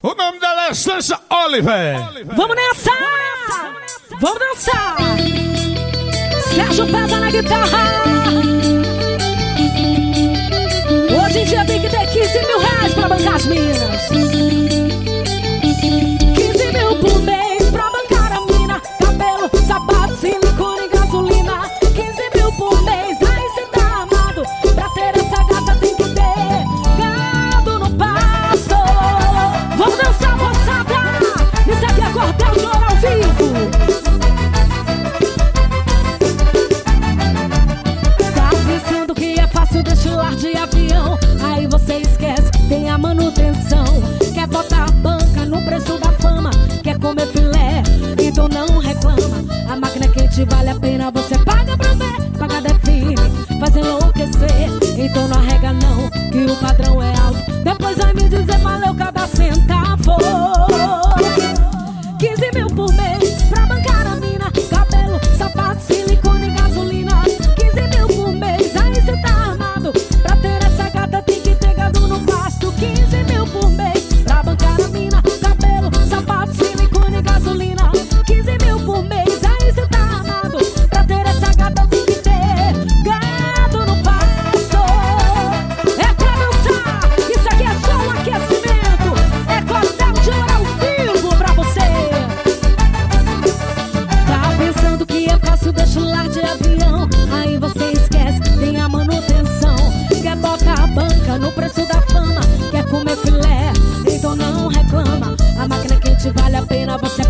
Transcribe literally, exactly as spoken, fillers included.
O nome dela é Sancha Oliver. Vamos nessa! Vamos dançar! Sérgio Pesa na guitarra. Hoje em dia tem que ter quinze mil reais pra bancar as minas. quinze mil por mês pra bancar a mina. Cabelo, sapato, silicone e gasolina. quinze mil por mês, aí cê tá armado. Pra ter essa gata tem que ter gado no pasto. Vamos dançar, moçada! Isso aqui é cordel de ouro ao vivo. Tá pensando que é fácil desfilar de avião? Aí você esquece, tem a manutenção. Quer botar a banca no preço da fama, quer comer filé, então não reclama. A máquina quente vale a pena, você paga pra ver. Paga define, faz enlouquecer. Então não arrega não, que o padrão é alto. Depois vai me dizer valeu cada centavo. quinze mil por mês pra bancar a mina. Cabelo, sapato, silicone e gasolina. quinze mil por mês, aí cê tá armado. Pra ter essa gata tem que ter gado no pasto. quinze mil por mês pra bancar a mina. Cabelo, sapato, silicone e gasolina. quinze mil por mês, aí cê tá armado. Pra ter essa gata tem que ter gado no pasto. É pra dançar, isso aqui é só um aquecimento. É cordel de ouro ao vivo pra você. Tá pensando que é fácil desfilar de avião? Aí você esquece, tem a manutenção. Quer botar a banca no preço da fama, quer comer filé, então não reclama. A máquina quente vale a pena, você